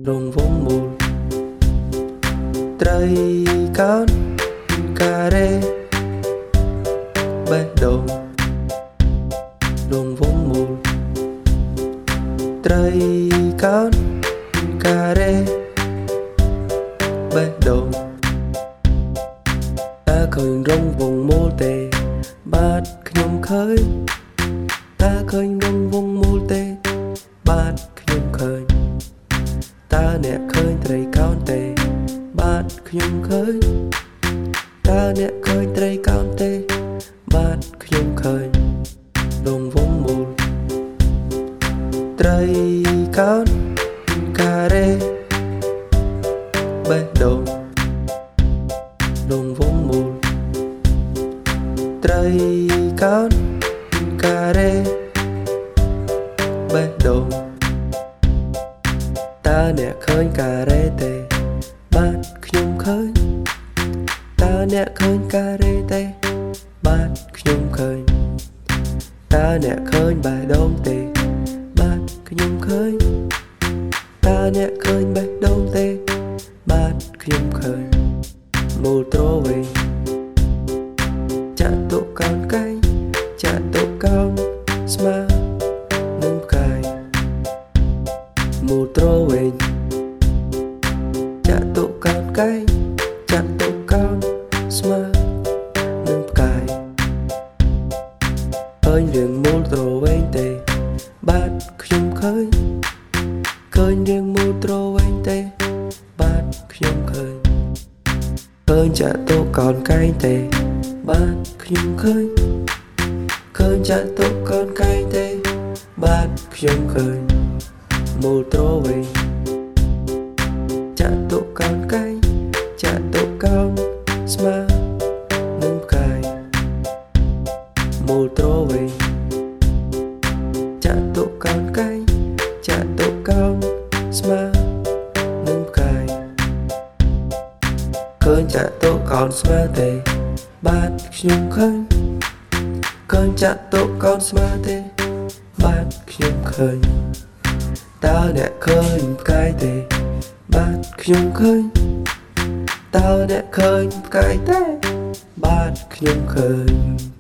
រងវងមូលត្រីកោនការ៉េបេះដូងរងវងមូលត្រីកោនការ៉េបេះដូងតើឃើញរងវងមូលទេបាទខ្ញុំឃើញតើឃើញរងវងមូលទេបាទខ្ញុំឃើញតើអ្នកឃើញត្រីកោណទេបាទខ្ញុំឃើញតើអ្នកឃើញត្រីកោណទេបាទខ្ញុំឃើញរងវងមូលត្រីកោណការ៉េបេះដូងរងវងមូលត្រីកោណការ៉េបេះដូងតើអ្នកឃើញការ៉េទេបាទខ្ញុំឃើញតើអ្នកឃើញការ៉េទេបាទខ្ញុំឃើញតើអ្នកឃើញបេះដូងទេបាទខ្ញុំឃើញតើអ្នកឃើញបេះដូងទេបាទខ្ញុំឃើញមូលទ្រវែងចាក់តុកោនកែងចាក់តុកោនស្មើនឹងផ្កាយមូលទ្រវែងចាក់តុកោនកែងចាក់តុកោនស្មើនឹងផ្កាយឃើញរឿងមូលទ្រវែងទេបាទខ្ញុំឃើញឃើញរឿងមូលទ្រវែងទេបាទខ្ញុំឃើញឃើញចាក់តុកោនកែងទេបាទខ្ញុំឃើញឃើញចាក់តុកោនកែងទេបាទខ្ញុំឃើញមូលទ្រវែងចាក់តុកោនកែងចាក់តុកោនស្មើនឹងផ្កាយមូលទ្រវែងចាក់តុកោនកែងចាក់តុកោនស្មើនឹងផ្កាយឃើញចាក់តុកោនស្មើទេបាទខ្ញុំឃើញឃើញចាក់តុកោនស្មើទេបាទខ្ញុំឃើញតើអ្នកឃើញផ្កាយទេបាទខ្ញុំឃើញតើអ្នកឃើញផ្កាយទេបាទខ្ញុំឃើញ